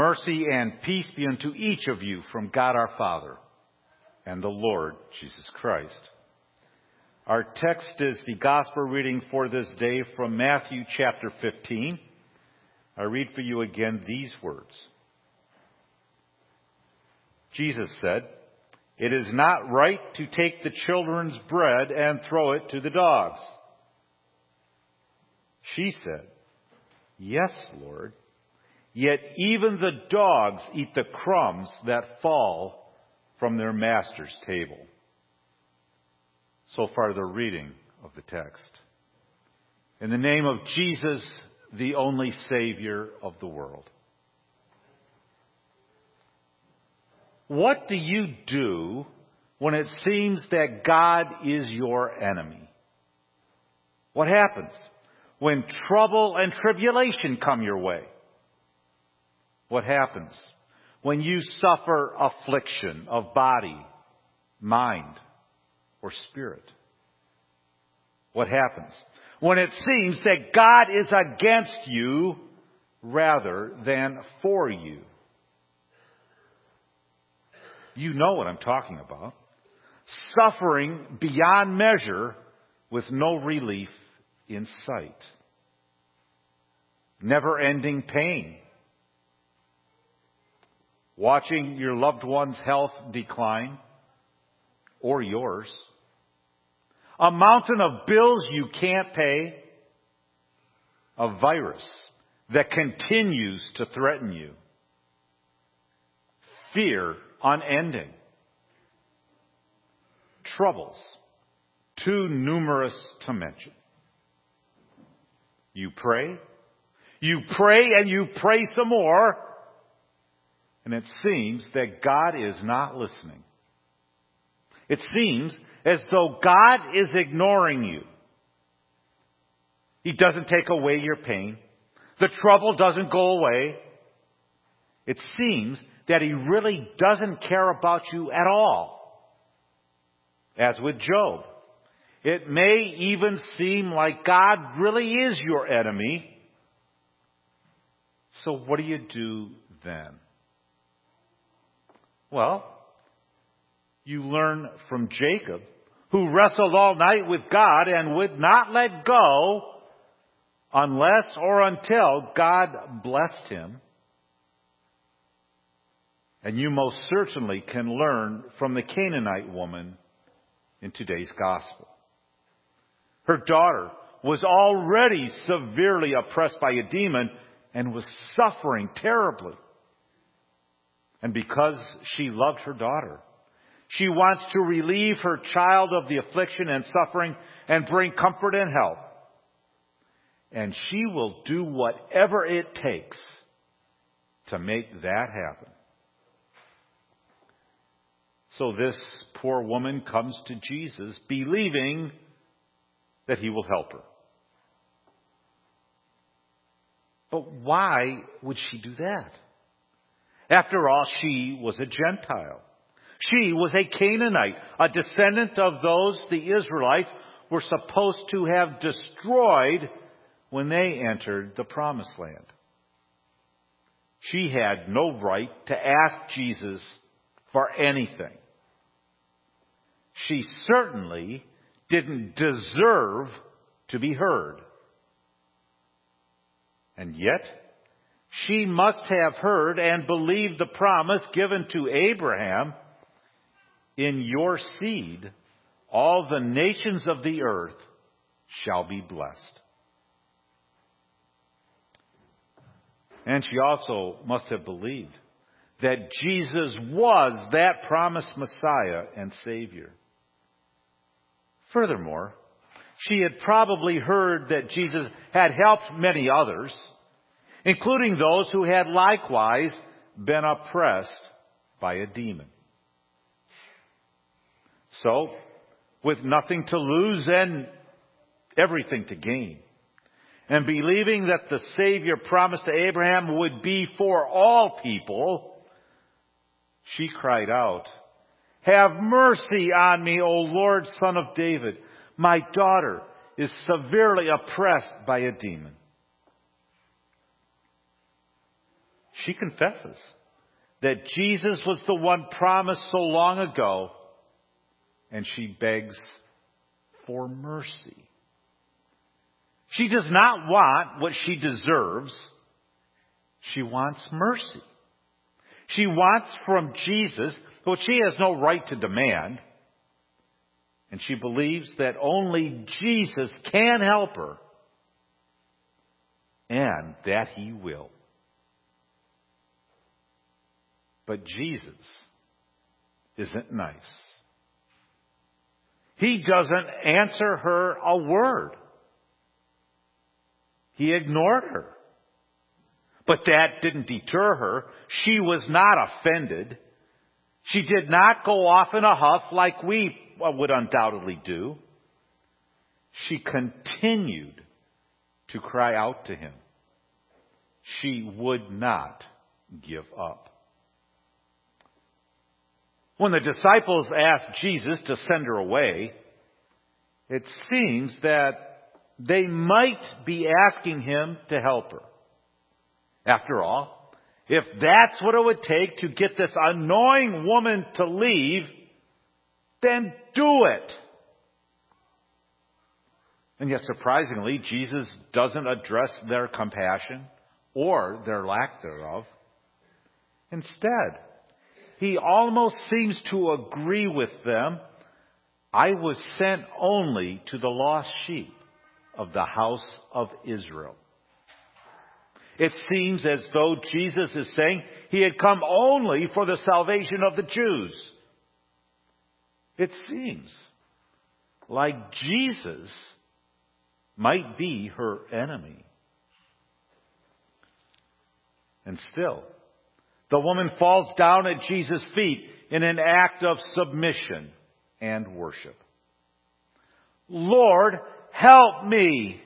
Mercy and peace be unto each of you from God our Father and the Lord Jesus Christ. Our text is the gospel reading for this day from Matthew chapter 15. I read for you again these words. Jesus said, "It is not right to take the children's bread and throw it to the dogs." She said, "Yes, Lord. Yet even the dogs eat the crumbs that fall from their master's table." So far, the reading of the text. In the name of Jesus, the only Savior of the world. What do you do when it seems that God is your enemy? What happens when trouble and tribulation come your way? What happens when you suffer affliction of body, mind, or spirit? What happens when it seems that God is against you rather than for you? You know what I'm talking about. Suffering beyond measure with no relief in sight. Never-ending pain. Watching your loved one's health decline, or yours. A mountain of bills you can't pay. A virus that continues to threaten you. Fear unending. Troubles too numerous to mention. You pray and you pray some more. And it seems that God is not listening. It seems as though God is ignoring you. He doesn't take away your pain. The trouble doesn't go away. It seems that He really doesn't care about you at all. As with Job, it may even seem like God really is your enemy. So what do you do then? Well, you learn from Jacob, who wrestled all night with God and would not let go unless or until God blessed him. And you most certainly can learn from the Canaanite woman in today's gospel. Her daughter was already severely oppressed by a demon and was suffering terribly. And because she loved her daughter, she wants to relieve her child of the affliction and suffering and bring comfort and help. And she will do whatever it takes to make that happen. So this poor woman comes to Jesus believing that He will help her. But why would she do that? After all, she was a Gentile. She was a Canaanite, a descendant of those the Israelites were supposed to have destroyed when they entered the Promised Land. She had no right to ask Jesus for anything. She certainly didn't deserve to be heard. And yet, she must have heard and believed the promise given to Abraham, "In your seed, all the nations of the earth shall be blessed." And she also must have believed that Jesus was that promised Messiah and Savior. Furthermore, she had probably heard that Jesus had helped many others, including those who had likewise been oppressed by a demon. So, with nothing to lose and everything to gain, and believing that the Savior promised to Abraham would be for all people, she cried out, "Have mercy on me, O Lord, Son of David. My daughter is severely oppressed by a demon." she confesses that Jesus was the one promised so long ago, and she begs for mercy. She does not want what she deserves. She wants mercy. She wants from Jesus what she has no right to demand. And she believes that only Jesus can help her, and that He will. But Jesus isn't nice. He doesn't answer her a word. He ignored her. But that didn't deter her. She was not offended. She did not go off in a huff like we would undoubtedly do. She continued to cry out to Him. She would not give up. When the disciples asked Jesus to send her away, it seems that they might be asking Him to help her. After all, if that's what it would take to get this annoying woman to leave, then do it. And yet, surprisingly, Jesus doesn't address their compassion or their lack thereof. Instead, He almost seems to agree with them. I was sent only to the lost sheep of the house of Israel. It seems as though Jesus is saying He had come only for the salvation of the Jews. It seems like Jesus might be her enemy. And still, the woman falls down at Jesus' feet in an act of submission and worship. Lord, help me!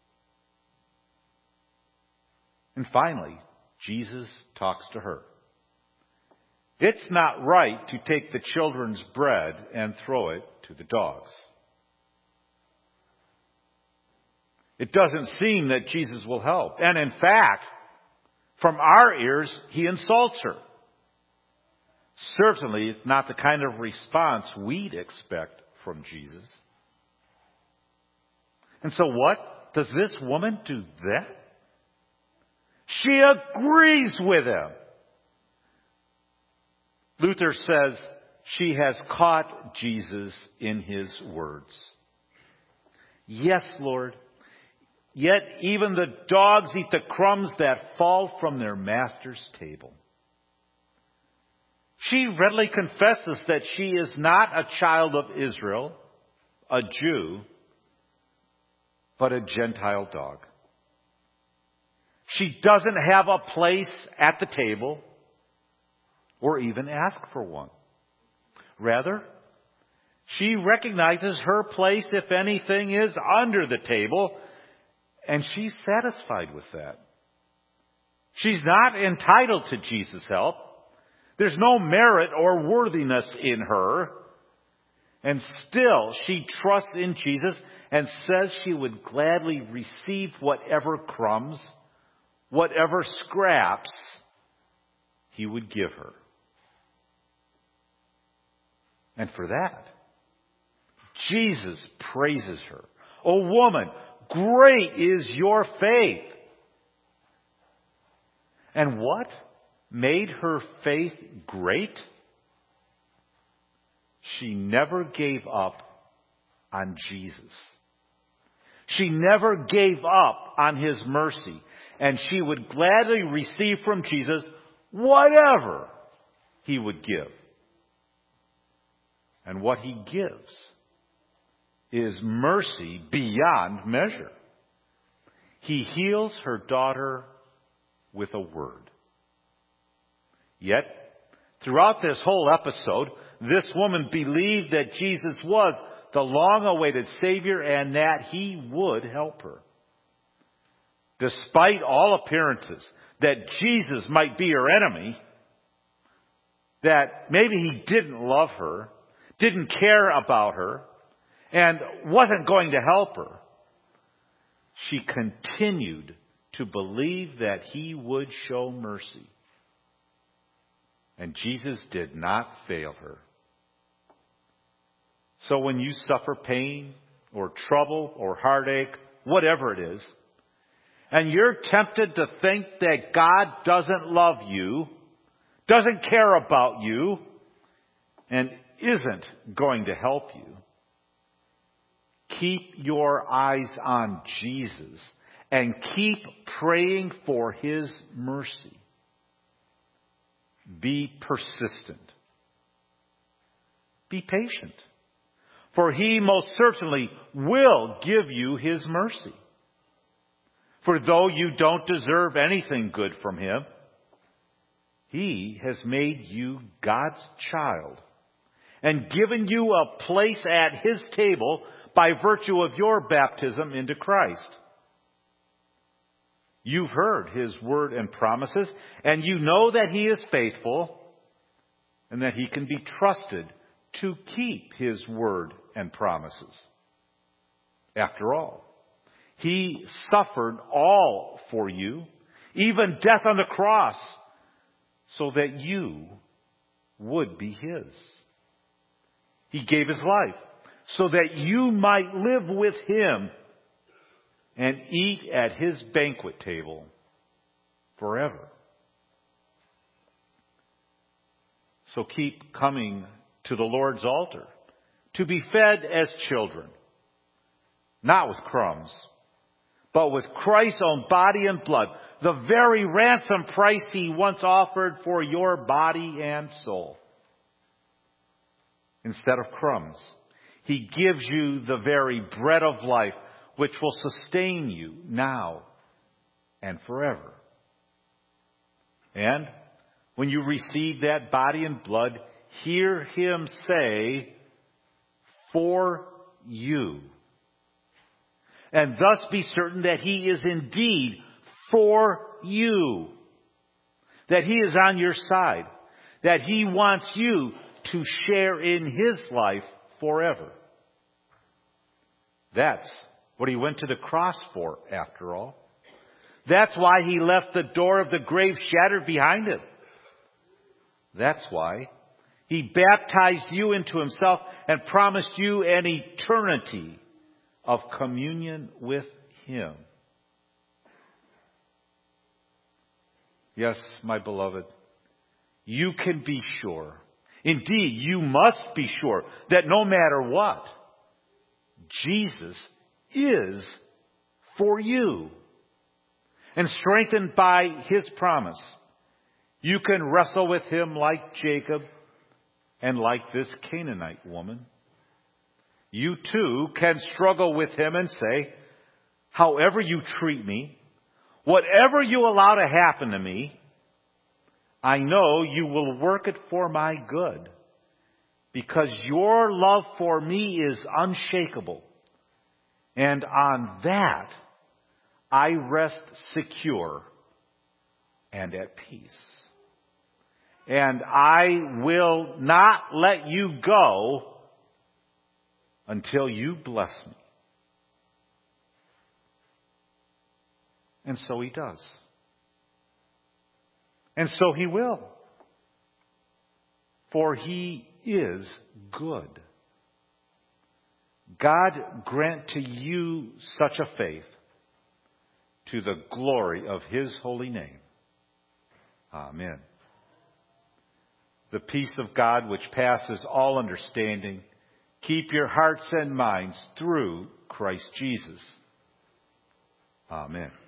And finally, Jesus talks to her. It's not right to take the children's bread and throw it to the dogs. It doesn't seem that Jesus will help. And in fact, from our ears, He insults her. Certainly not the kind of response we'd expect from Jesus. And so what? Does this woman do that? She agrees with Him. Luther says she has caught Jesus in His words. Yes, Lord. Yet even the dogs eat the crumbs that fall from their master's table. She readily confesses that she is not a child of Israel, a Jew, but a Gentile dog. She doesn't have a place at the table or even ask for one. Rather, she recognizes her place, if anything, is under the table, and she's satisfied with that. She's not entitled to Jesus' help. There's no merit or worthiness in her. And still, she trusts in Jesus and says she would gladly receive whatever crumbs, whatever scraps He would give her. And for that, Jesus praises her. "O woman, great is your faith." And what made her faith great? She never gave up on Jesus. She never gave up on His mercy. And she would gladly receive from Jesus whatever He would give. And what He gives is mercy beyond measure. He heals her daughter with a word. Yet, throughout this whole episode, this woman believed that Jesus was the long-awaited Savior and that He would help her. Despite all appearances that Jesus might be her enemy, that maybe He didn't love her, didn't care about her, and wasn't going to help her, she continued to believe that He would show mercy And Jesus did not fail her. So when you suffer pain or trouble or heartache, whatever it is, and you're tempted to think that God doesn't love you, doesn't care about you, and isn't going to help you, keep your eyes on Jesus and keep praying for His mercy. Be persistent. Be patient. For He most certainly will give you His mercy. For though you don't deserve anything good from Him, He has made you God's child and given you a place at His table by virtue of your baptism into Christ. You've heard His word and promises, and you know that He is faithful and that He can be trusted to keep His word and promises. After all, He suffered all for you, even death on the cross, so that you would be His. He gave His life so that you might live with Him and eat at His banquet table forever. So keep coming to the Lord's altar to be fed as children, not with crumbs, but with Christ's own body and blood, the very ransom price He once offered for your body and soul. Instead of crumbs, He gives you the very bread of life, which will sustain you now and forever. And when you receive that body and blood, hear Him say, "For you." And thus be certain that He is indeed for you. That He is on your side. That He wants you to share in His life forever. That's what He went to the cross for, after all. That's why He left the door of the grave shattered behind Him. That's why He baptized you into Himself and promised you an eternity of communion with Him. Yes, my beloved, you can be sure. Indeed, you must be sure that no matter what, Jesus is for you. And strengthened by His promise, you can wrestle with Him like Jacob and like this Canaanite woman. You too can struggle with Him and say, however you treat me, whatever you allow to happen to me, I know you will work it for my good, because your love for me is unshakable. And on that, I rest secure and at peace. And I will not let you go until you bless me. And so He does. And so He will. For He is good. God grant to you such a faith to the glory of His holy name. Amen. The peace of God which passes all understanding, keep your hearts and minds through Christ Jesus. Amen.